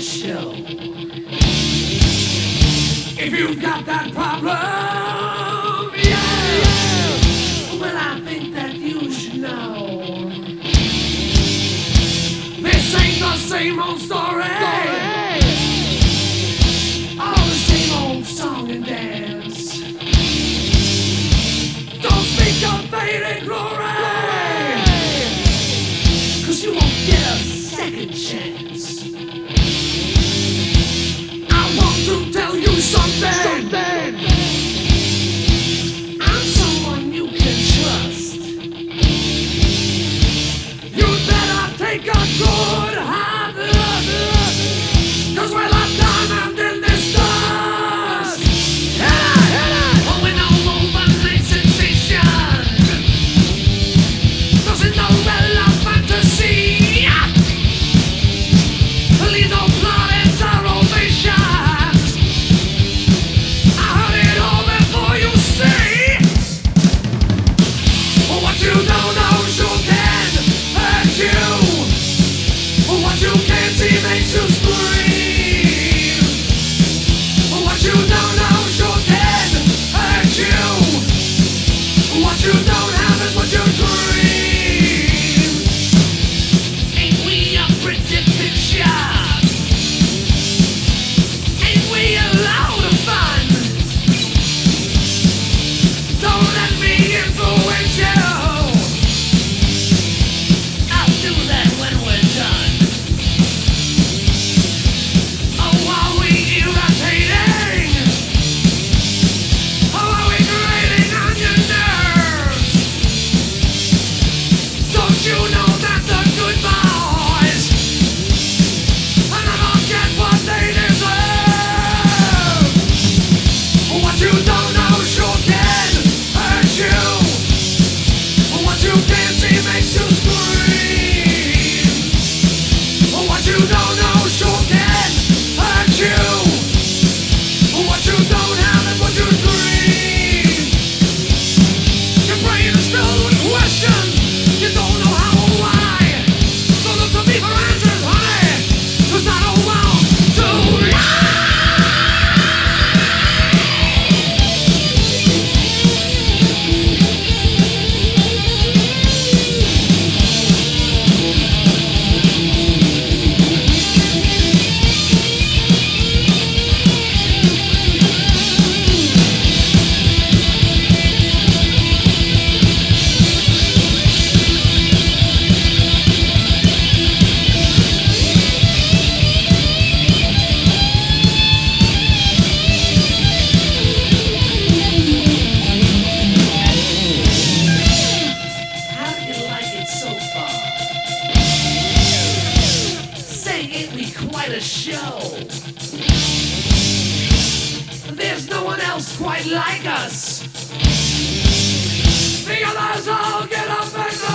show. If you've got that problem, yeah, well, I think that you should know. This ain't the same old story. All the same old song and dance. Don't speak of fading glory, 'cause you won't get a second chance. I want to tell you something. I'm someone you can trust. You'd better take a good hard look, 'cause we're the diamond in this dust. Oh, we know overnight sensation. Doesn't know real fantasy. Leave no blood and sorrow visions. I heard it all before you see. What you don't know sure can hurt you. What you can't see makes you scream. What you don't know sure can hurt you. What you don't have is what you dream. Ain't we a pretty picture? Ain't we a load of fun? Don't let me influence you. I'll do that when we're done. Oh, are we irritating? Oh, are we grating on your nerves? Don't you know that the good boys never get what they deserve? What you don't know sure can hurt you. What you can't see makes you scream. What you don't know sure can hurt you. What you don't have is what you dream. Your brain is filled with questions. You don't know how or why. So look to me for answers, honey, 'cause I don't want to lie. How do you like it so far? Say, ain't we quite a show? There's no one else quite like us. The others all get up and go.